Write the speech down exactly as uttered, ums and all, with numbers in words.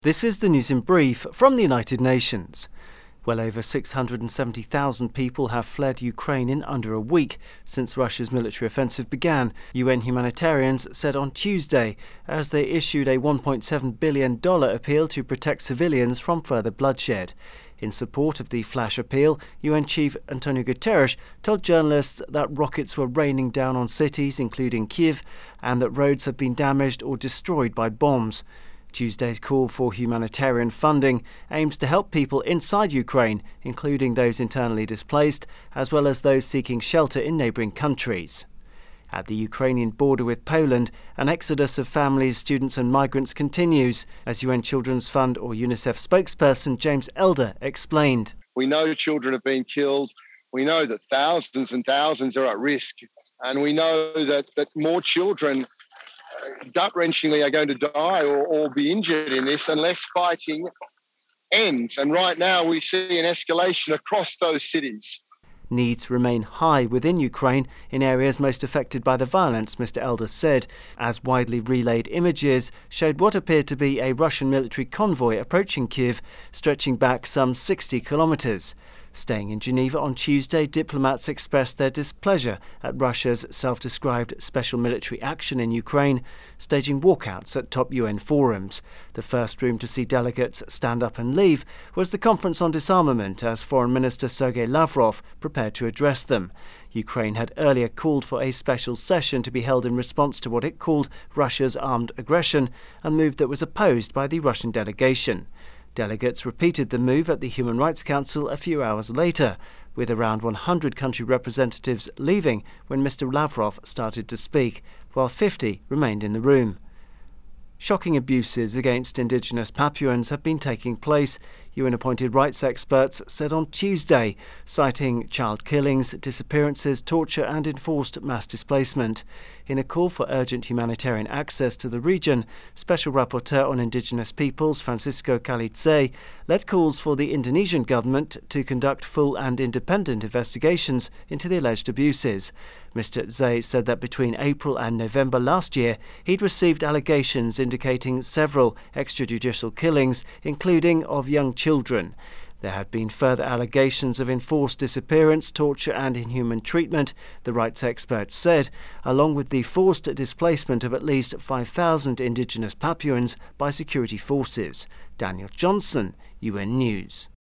This is the news in brief from the United Nations. Well over six hundred seventy thousand people have fled Ukraine in under a week since Russia's military offensive began, U N humanitarians said on Tuesday, as they issued a one point seven billion dollars appeal to protect civilians from further bloodshed. In support of the flash appeal, U N Chief Antonio Guterres told journalists that rockets were raining down on cities, including Kyiv, and that roads have been damaged or destroyed by bombs. Tuesday's call for humanitarian funding aims to help people inside Ukraine, including those internally displaced, as well as those seeking shelter in neighbouring countries. At the Ukrainian border with Poland, an exodus of families, students and migrants continues, as U N Children's Fund or UNICEF spokesperson James Elder explained. We know children have been killed. We know that thousands and thousands are at risk. And we know that, that more children gut-wrenchingly are going to die or, or be injured in this unless fighting ends. And right now we see an escalation across those cities. Needs remain high within Ukraine in areas most affected by the violence, Mister Elder said, as widely relayed images showed what appeared to be a Russian military convoy approaching Kyiv, stretching back some sixty kilometres. Staying in Geneva on Tuesday, diplomats expressed their displeasure at Russia's self-described special military action in Ukraine, staging walkouts at top U N forums. The first room to see delegates stand up and leave was the Conference on Disarmament, as Foreign Minister Sergei Lavrov prepared to address them. Ukraine had earlier called for a special session to be held in response to what it called Russia's armed aggression, a move that was opposed by the Russian delegation. Delegates repeated the move at the Human Rights Council a few hours later, with around one hundred country representatives leaving when Mister Lavrov started to speak, while fifty remained in the room. Shocking abuses against indigenous Papuans have been taking place, U N-appointed rights experts said on Tuesday, citing child killings, disappearances, torture and enforced mass displacement. In a call for urgent humanitarian access to the region, Special Rapporteur on Indigenous Peoples Francisco Calitze led calls for the Indonesian government to conduct full and independent investigations into the alleged abuses. Mister Zay said that between April and November last year, he'd received allegations indicating several extrajudicial killings, including of young children. There have been further allegations of enforced disappearance, torture and inhuman treatment, the rights experts said, along with the forced displacement of at least five thousand indigenous Papuans by security forces. Daniel Johnson, U N News.